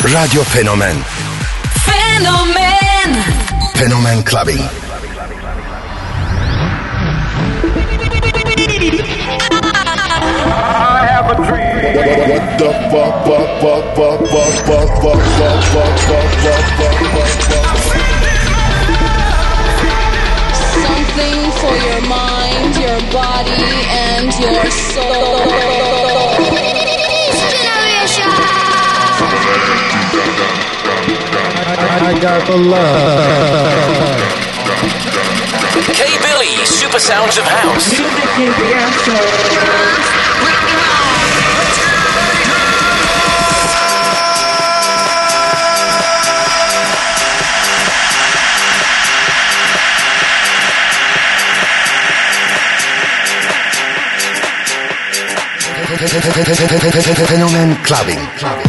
Radio Fenomen. Fenomen. Fenomen Clubbing. I have a dream. What the Something for your mind, your body, and your soul. I got the love. K-Billy, Super Sounds of House. Music is the answer. Fenomen Clubbing.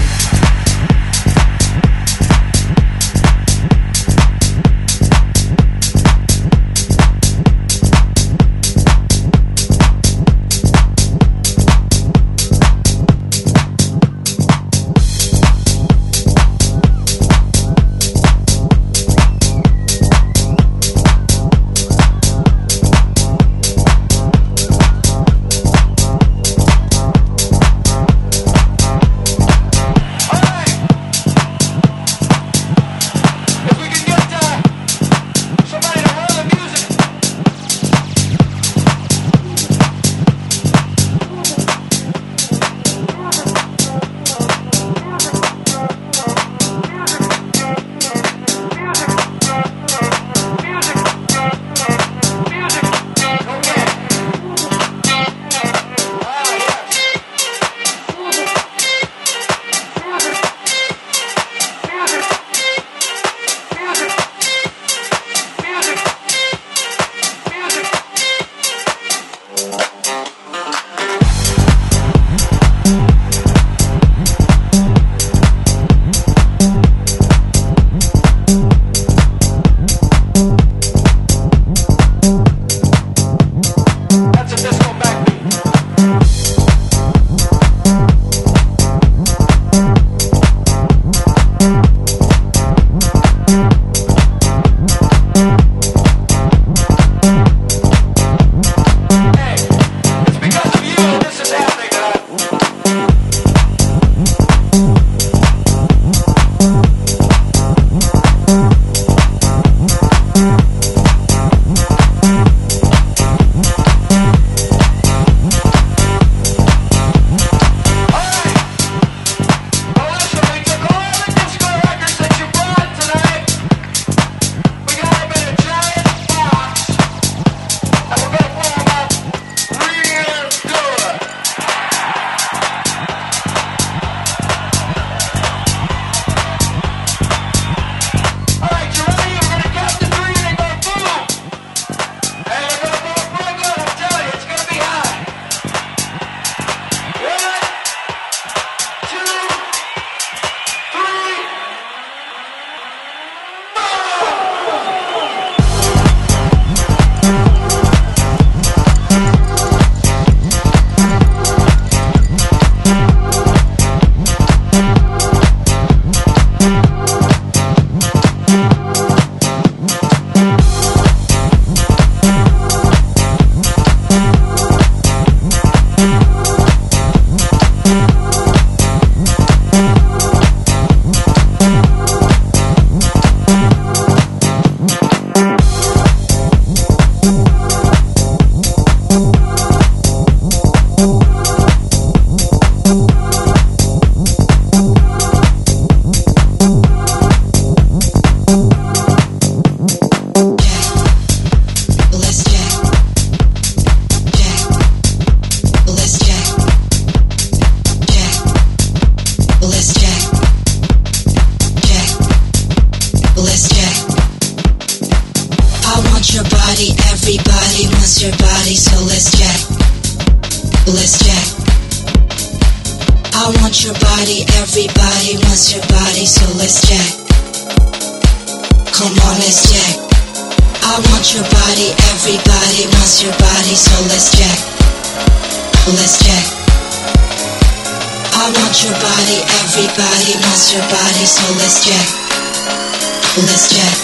I want your body, everybody wants your body, so let's jack. Let's jack.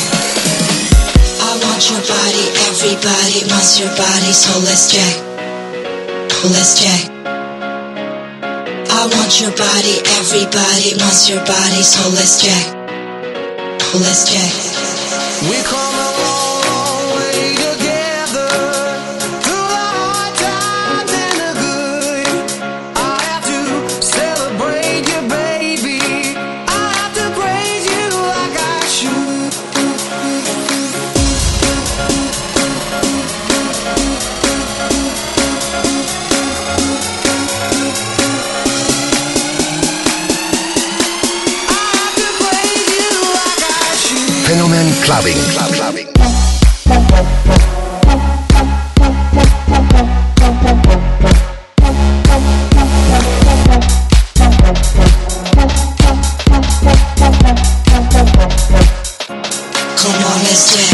I want your body, everybody wants your body, so let's jack. Let's jack. I want your body, everybody wants your body, so let's jack. Let's jack. We come a long way together, through the hard times and the good. I have to celebrate you, baby. I have to praise you like I should. Fenomen Clubbing. Come on, let's jack.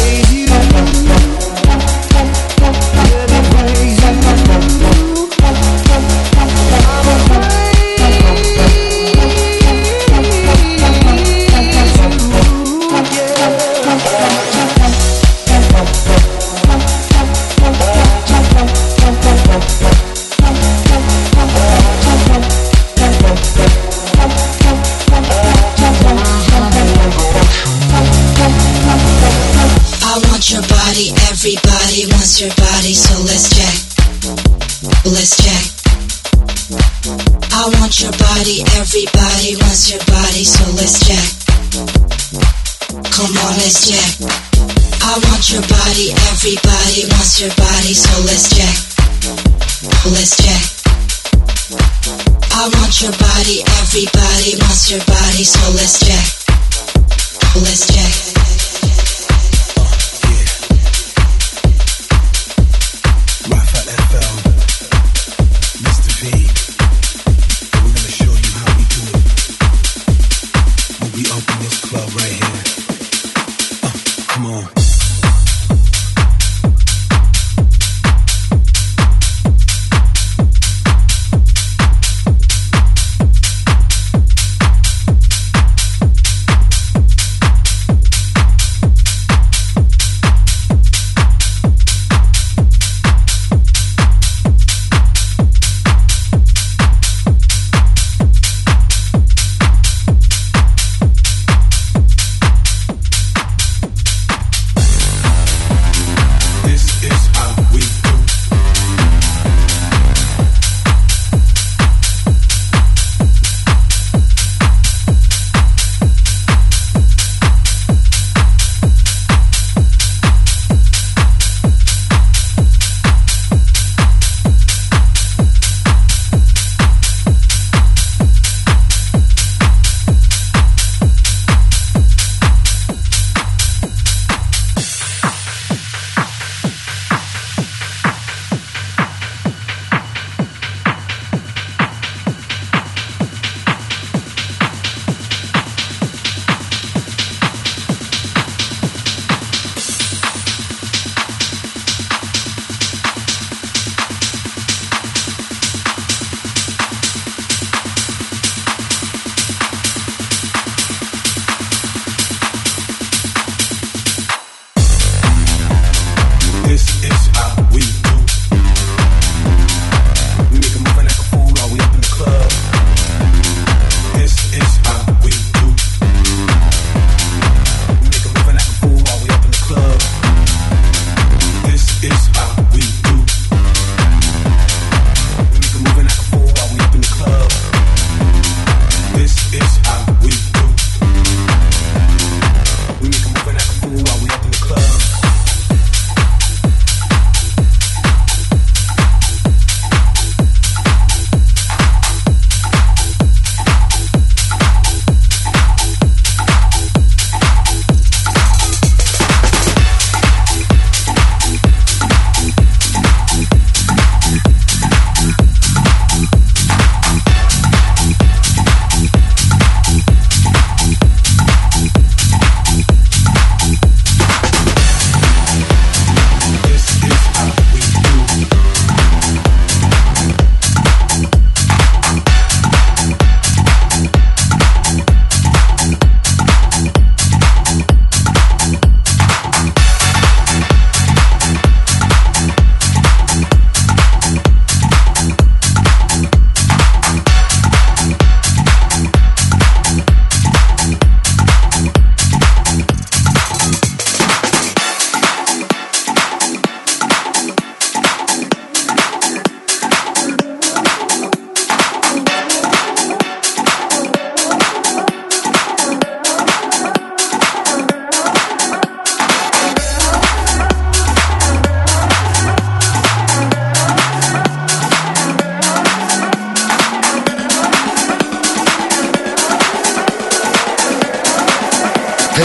Everybody wants your body, so let's jack. Let's jack. I want your body, everybody wants your body, so let's jack. Come on, let's jack. I want your body, everybody wants your body, so let's jack. Let's jack. I want your body, everybody wants your body, so let's jack. Let's jack.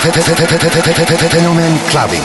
Fenomen Clubbing.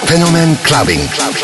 Fenomen Clubbing.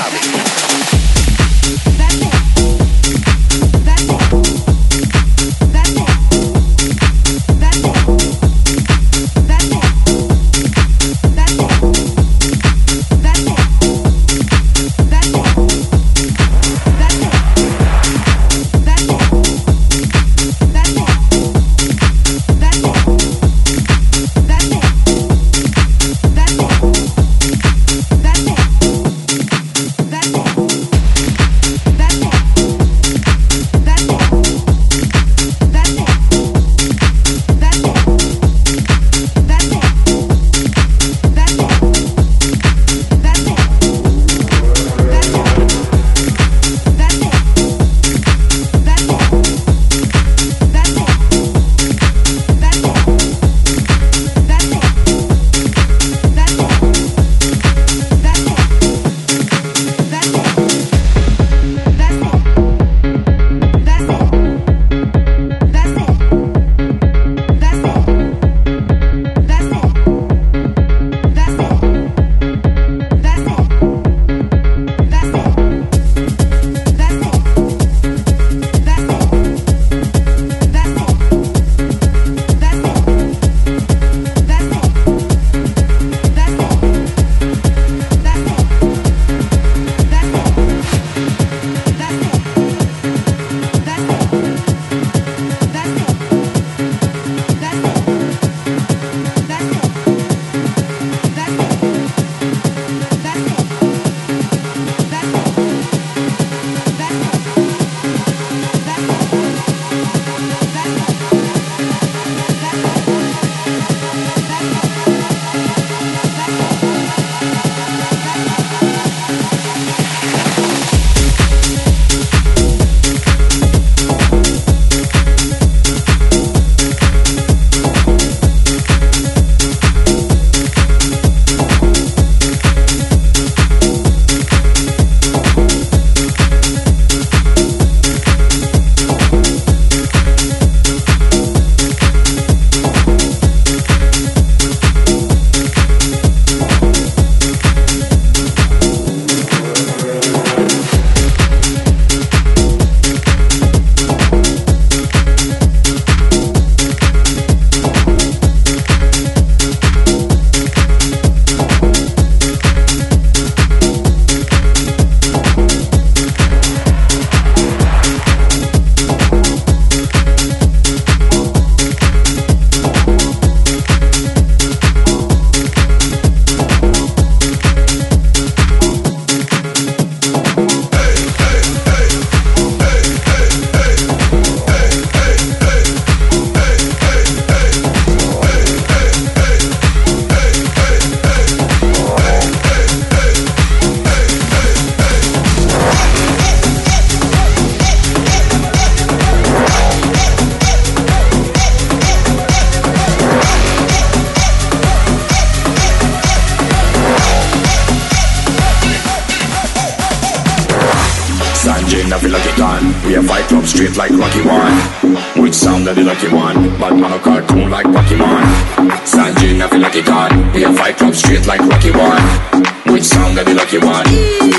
I feel like a gun. We a fight club straight like Rocky One. Which sound of the lucky one? Bad man a cartoon like Pokemon. Sanjay, I feel like a gun. We a fight club straight like Rocky One. Which sound of the lucky one?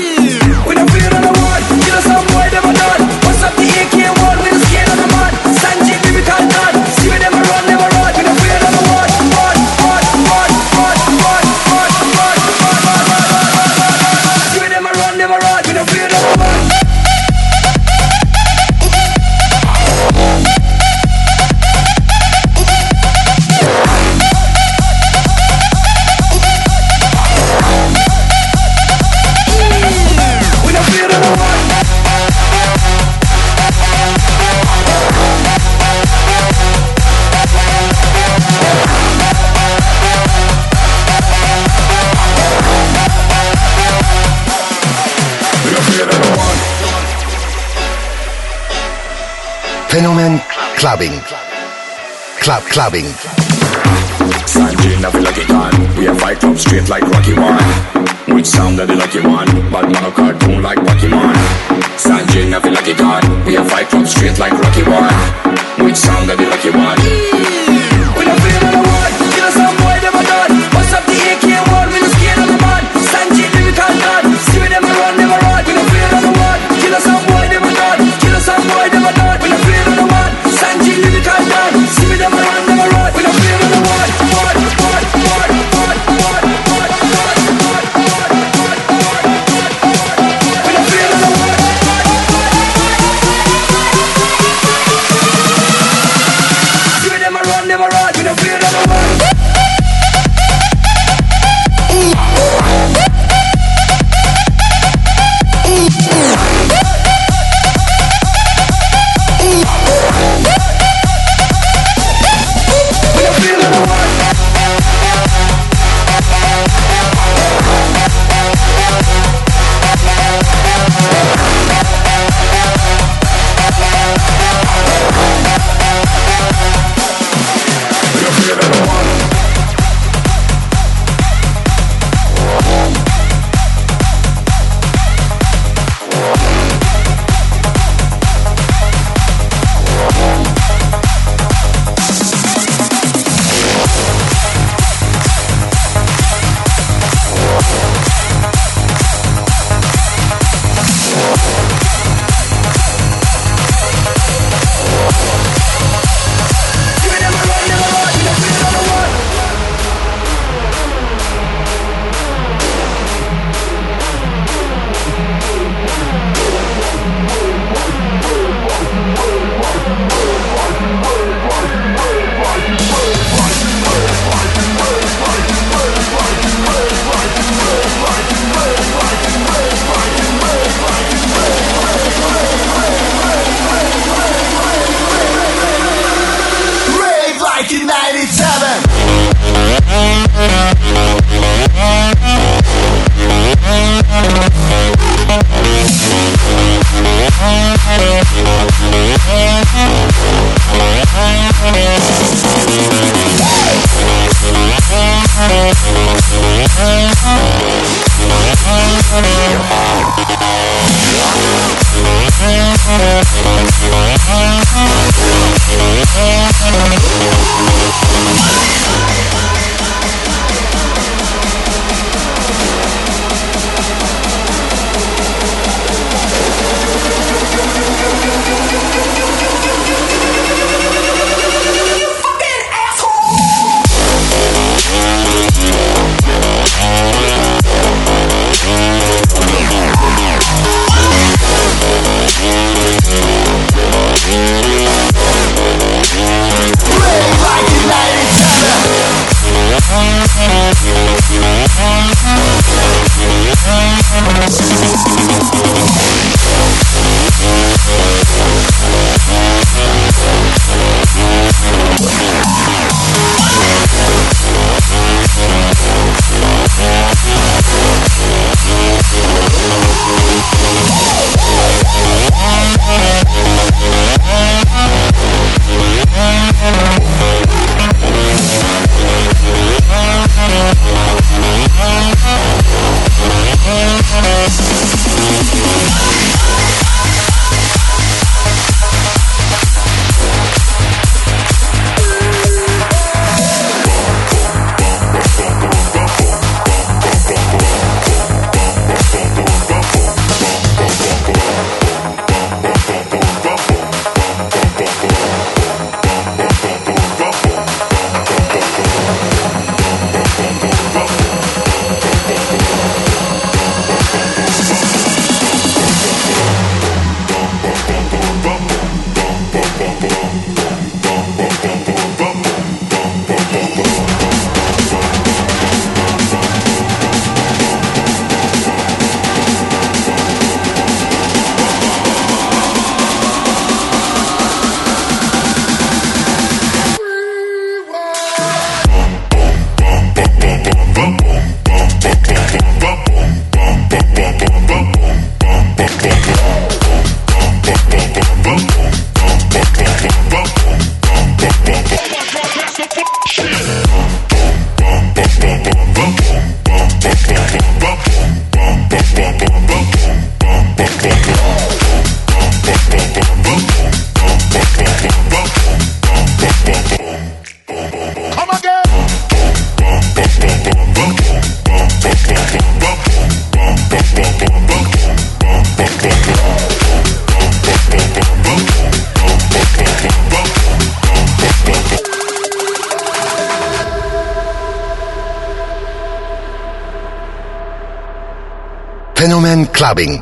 We don't feel on the one. You know some boy never done. What's up the AK-1 with the skin on the mud? Sanjay, baby, can't done. See me never run, never run. We don't feel on the one. See me never run, never run. We don't feel on the one. Fenomen Clubbing. Clubbing. Sanjay, I feel like a gun. We a fight club straight like Rocky One. Which sound of the lucky one? Bad man a cartoon like Pokemon. Sanjay, I feel like a gun. We a fight club straight like Rocky One. Which sound of the lucky one? We don't feel on the one. You know some boy never done. What's up the AK-1 with the skin on the mud? Sanjay, baby, can't done. Fenomen Clubbing.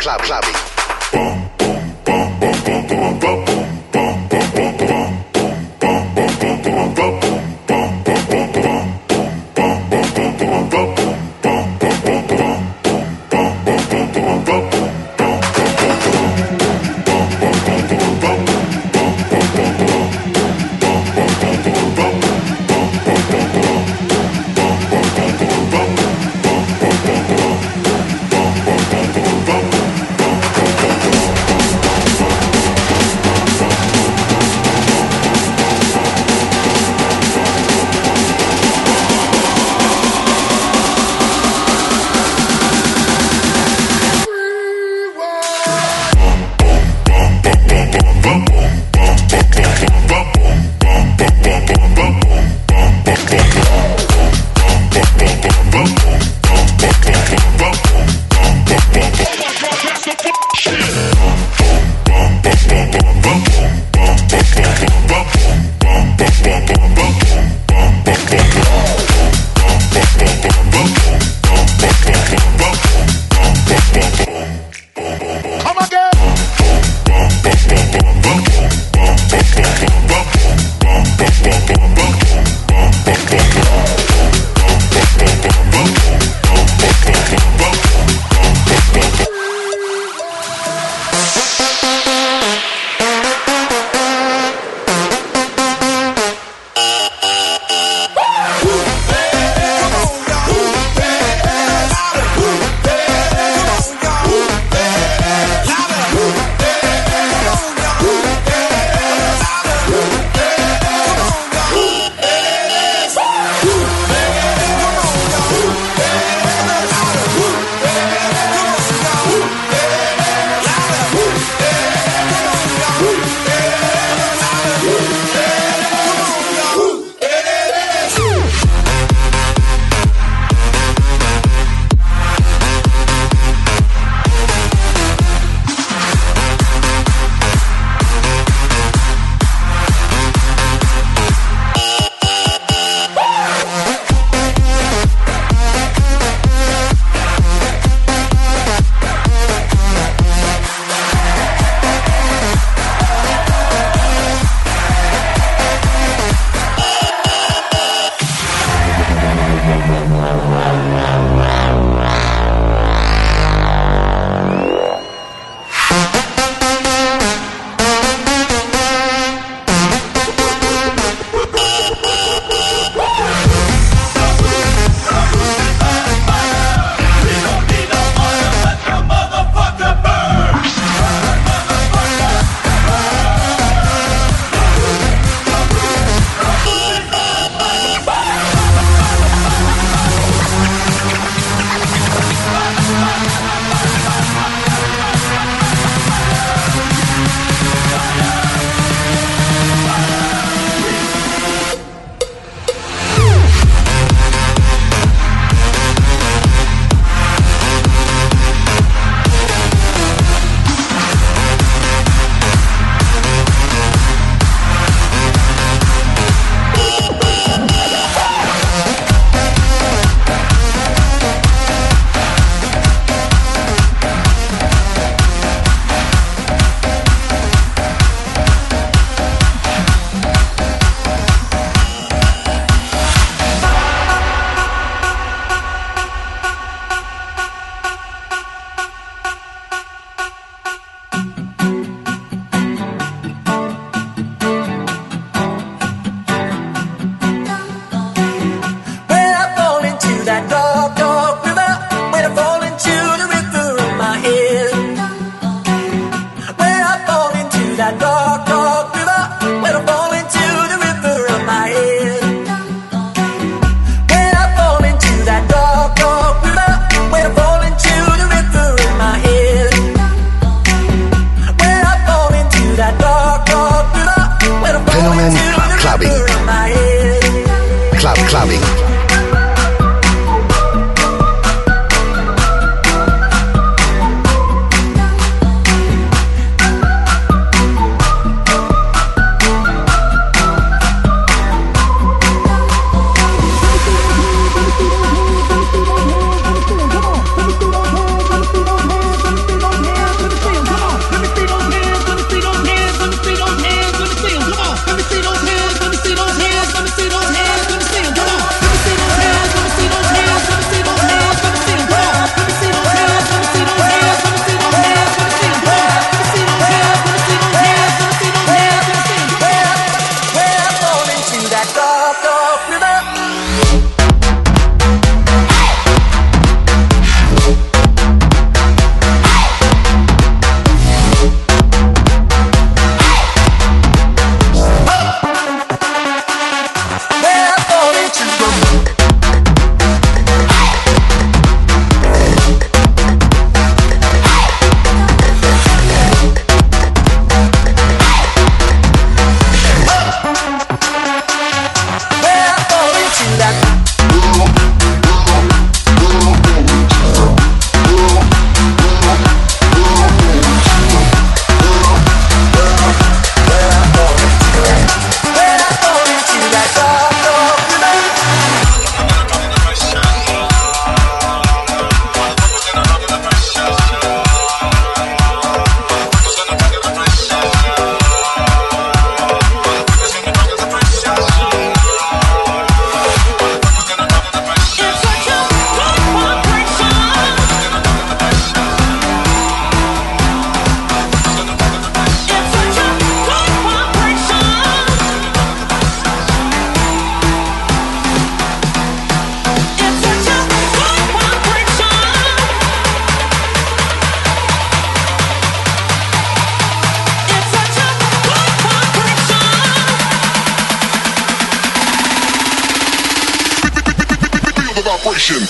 vibration.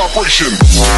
vibration.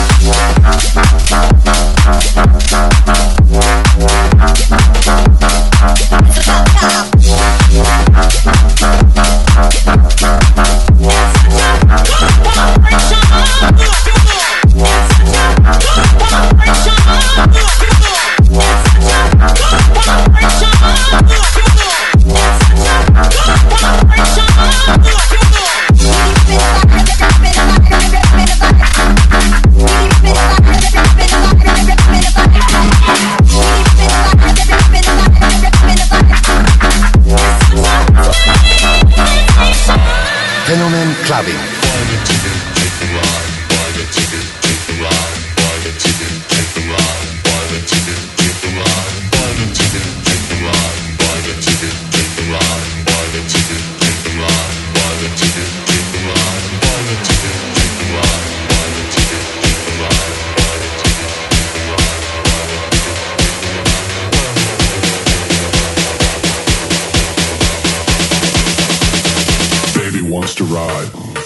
Fenomen Clubbing. Wants to ride.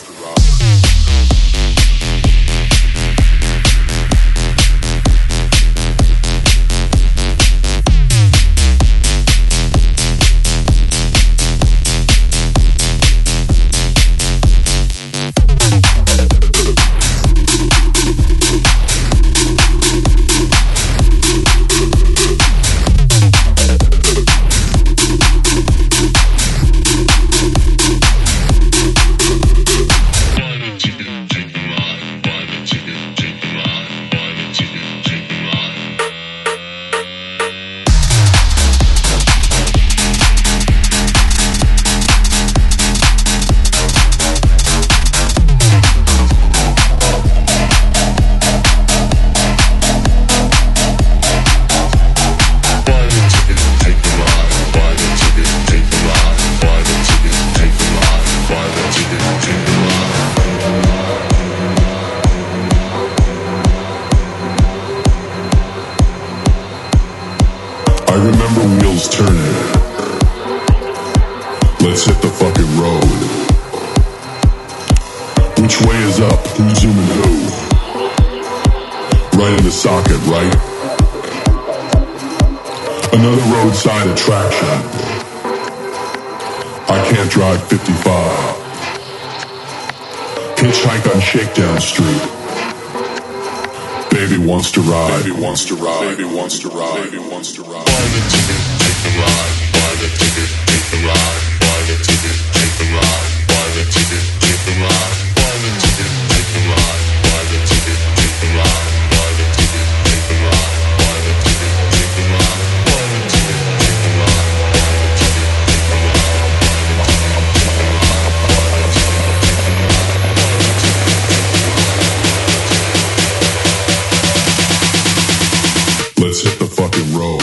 I remember wheels turning. Let's hit the fucking road. Which way is up? Who's zooming who? Right in the socket, right? Another roadside attraction. I can't drive 55. Hitchhike on Shakedown Street. Baby wants to ride. Baby wants to ride. Baby wants to ride. Baby wants to ride. Buy the ticket, take the ride. Buy the ticket, take the ride. Buy the ticket, take the ride. Buy the ticket, take the ride. Buy the ticket, take the ride. Buy the ticket, take the ride. Buy the ticket, take the ride. Buy the ticket, take the ride. Buy the ticket, take the ride. Let's hit the fucking road.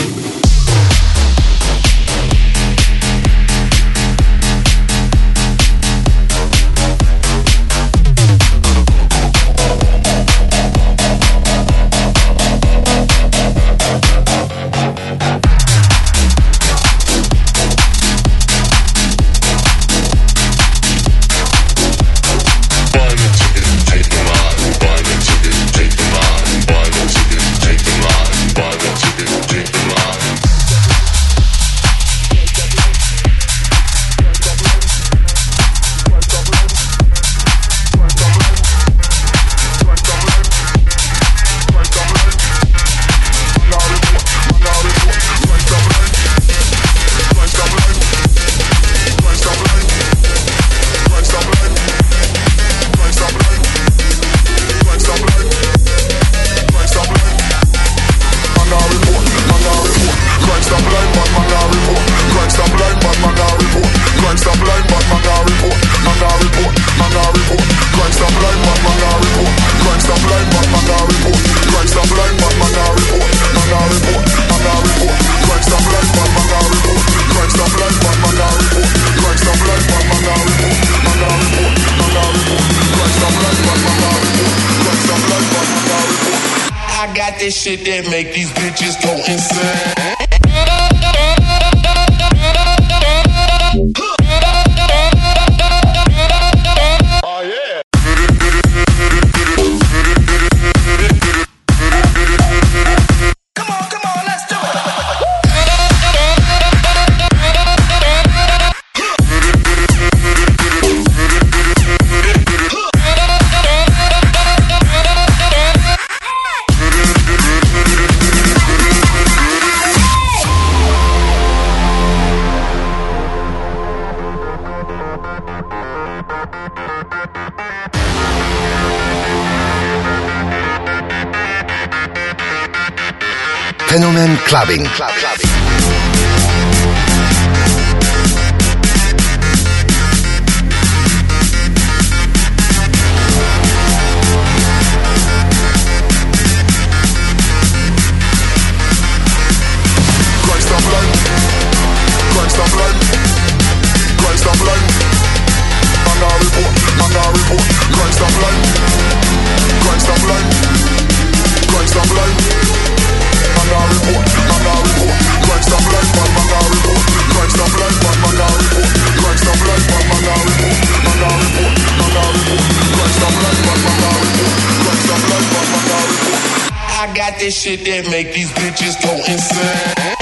This shit that make these bitches go insane. Oh yeah. Fenomen Clubbing. I got this shit that make these bitches go insane.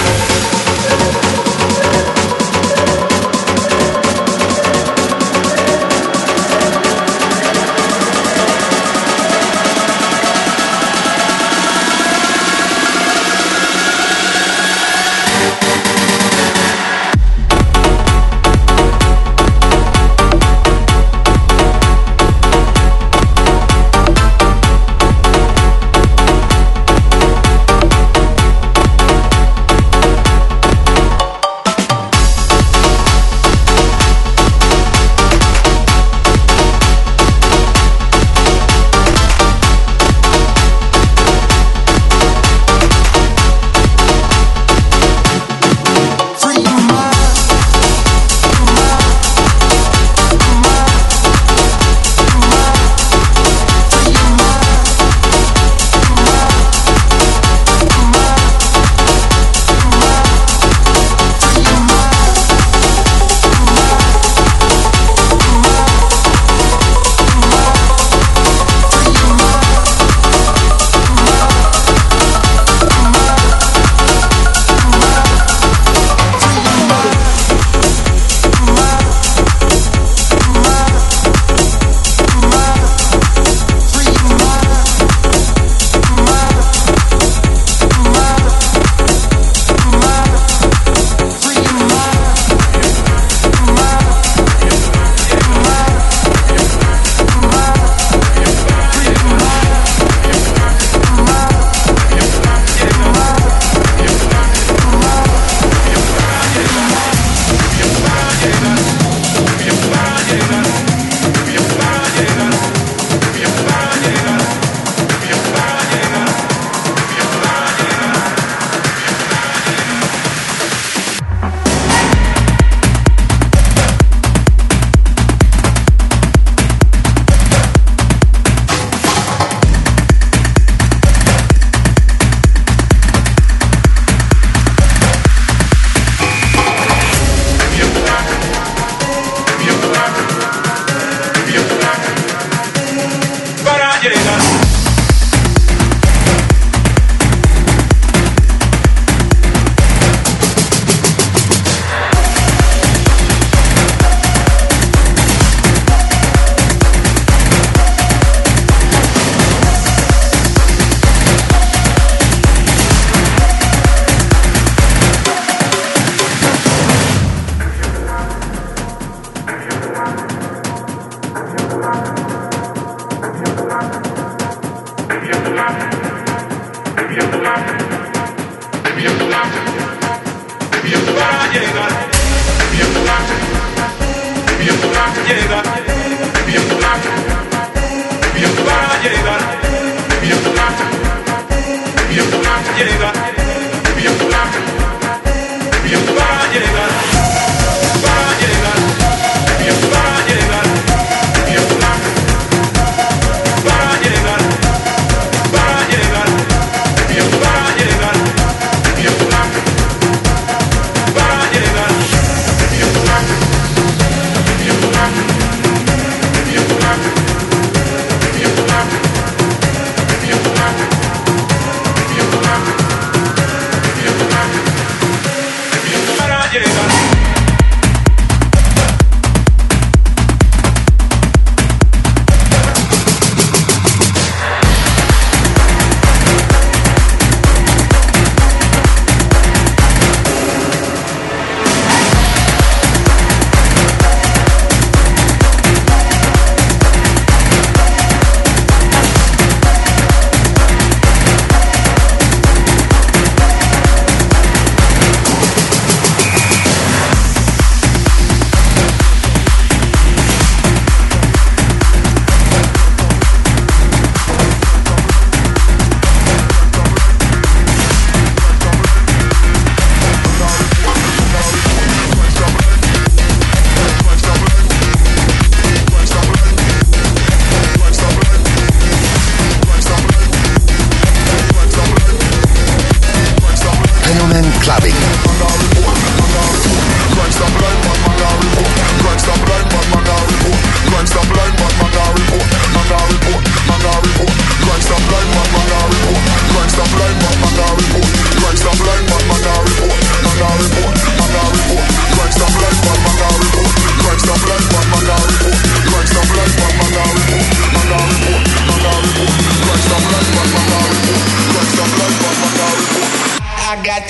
Gangsta blind, but man a report.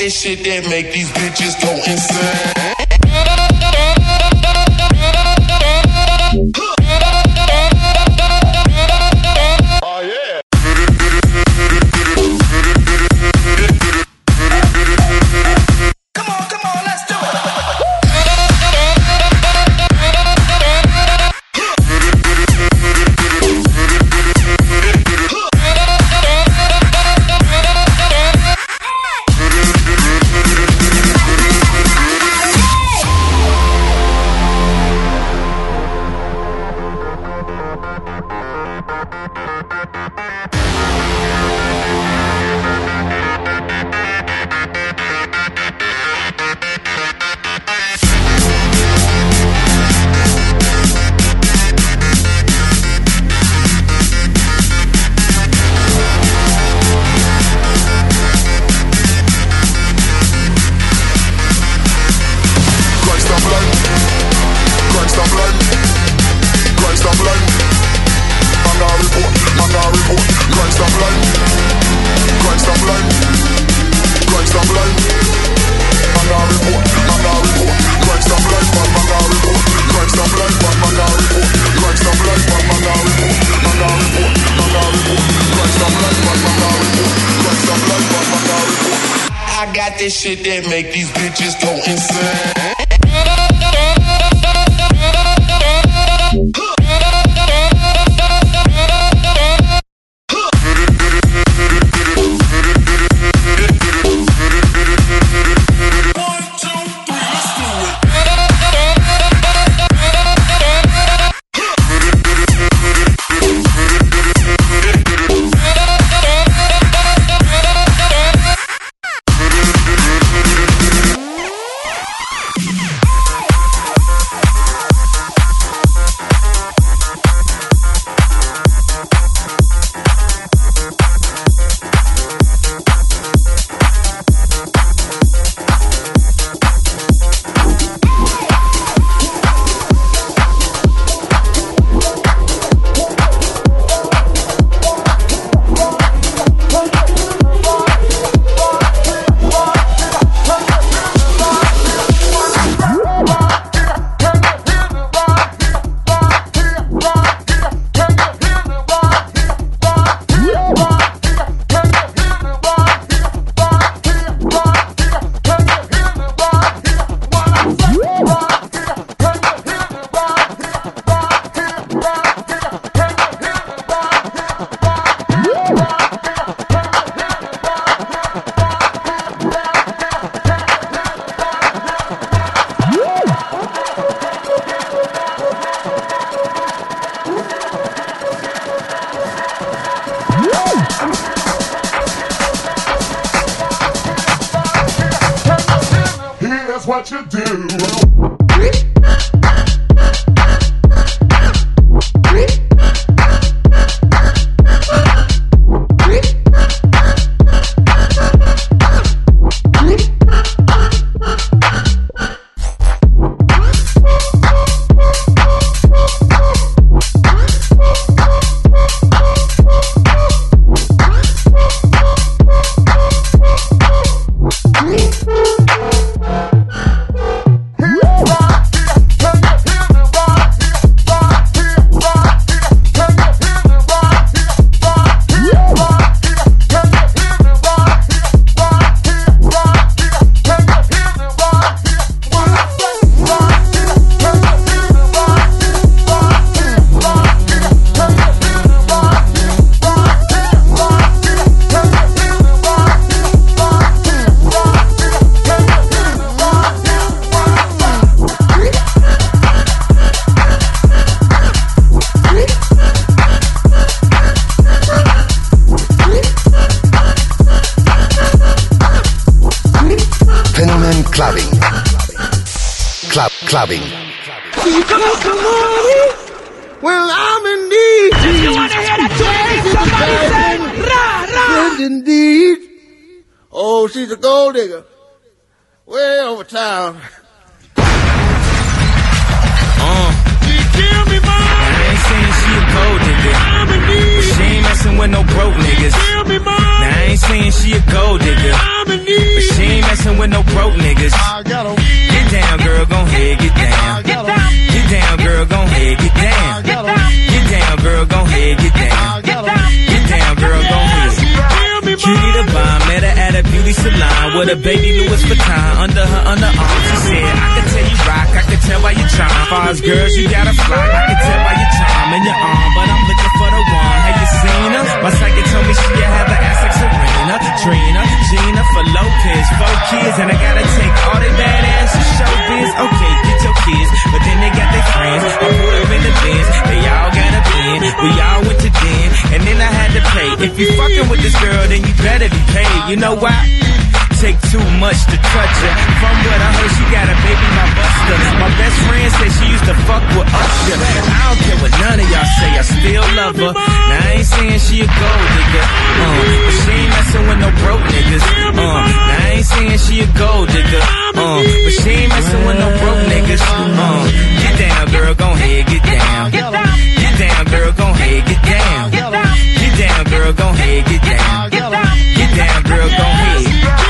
this shit that make these bitches go insane. Oh yeah. Come on, let's do it. I got this shit that make these bitches go insane. Here's what you do. Clubbing. Come on. Well, I'm in need. If you want to hear that tune, somebody say, rah, rah. Friend indeed. Oh, she's a gold digger. Way over town. You kill me, man. I ain't saying she a gold digger. I'm in need. She ain't messing with no broke niggas. Now I ain't saying she a gold digger, but she ain't messing with no broke niggas. Get down, girl, gon' head, get down. Get down, girl, gon' head, get down. Get down, girl, gon' head, get down. Get down, girl, gon' head. Cutie the bomb, met her at a beauty salon with a baby Louis Vuitton under her underarm. She said, I can tell you rock, I can tell by your charm. Far as girls, you gotta fly, I can tell by your charm and your arm, but I'm looking for the one. Have you seen her? My psychic told me she'd have an ass like Serena, Trina, Gina for Lopez, 4 kids, and I gotta take all they badass to showbiz. Okay, get your kids, but then they got their friends. I pulled up in the Benz, they all got a pen. We all went to den, and then I had to pay. If you fucking with this girl, then you better be paid. You know why? Take too much to touch her. From what I heard, she got a baby by Buster. My best friend said she used to fuck with Usher. I don't care what none of y'all say, I still love her. Now I ain't saying she a gold digger, but she ain't messing with no broke niggas. Now I ain't saying she a gold digger, but she ain't messing with no broke niggas. Get down, girl, gon' head, get down. Get down, girl, gon' head, get down. Get down, girl, gon' head, get down. Get down, girl, gon' head.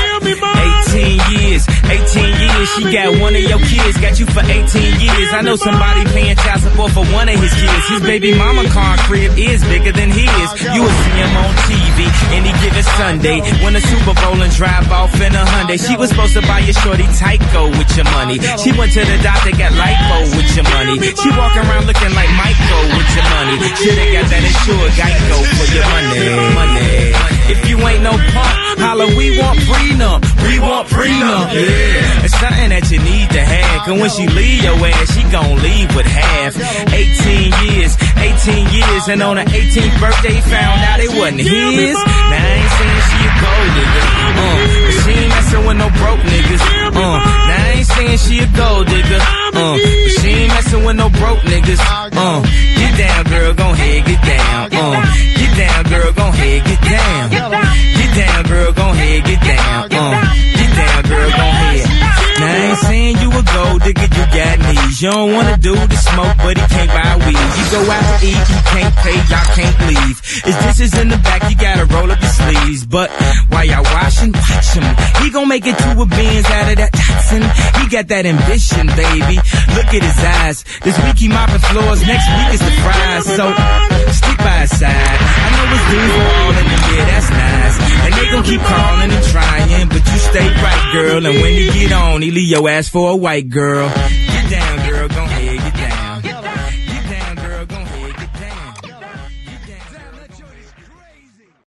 18 years, she got one of your kids, got you for 18 years. I know somebody paying child support for one of his kids. His baby mama car crib is bigger than his. You will see him on TV any given Sunday, win a Super Bowl and drive off in a Hyundai. She was supposed to buy your shorty Tyco with your money. She went to the doctor, got lipo with your money. She walk around looking like Michael with your money. Shoulda got that insured Geico for your money. If you ain't no punk, holla, we want prenup. We want prenup, yeah. It's something that you need to have, cause when she leave your ass, she gon' leave with half. 18 years, and on her 18th birthday, found out it wasn't his. Now I ain't saying she a gold digger, but she ain't messing with no broke niggas. Now I ain't saying she a gold digger, but she ain't messing with no broke niggas. Get down, girl, gon' head, get down. Get down, girl, gon' head, get down. Get down, girl, gon' head, get down. Get down, girl, gon' head. Now I ain't saying you a gold digger, you got knees. You don't wanna do the smoke, but he can't buy weed. You go out to eat, you can't pay, y'all can't leave. His dishes in the back, you gotta roll up your sleeves. But while y'all washing, watch him. He gon' make it to a Benz out of that Datsun. He got that ambition, baby. Look at his eyes. This week he mopping floors, next week is the fries. So stick by his side. I know his dudes are all in the bed, that's nice. And they gon' keep calling and trying, but you stay right, girl. And when he get on, he leave your ass for a white girl. Get down,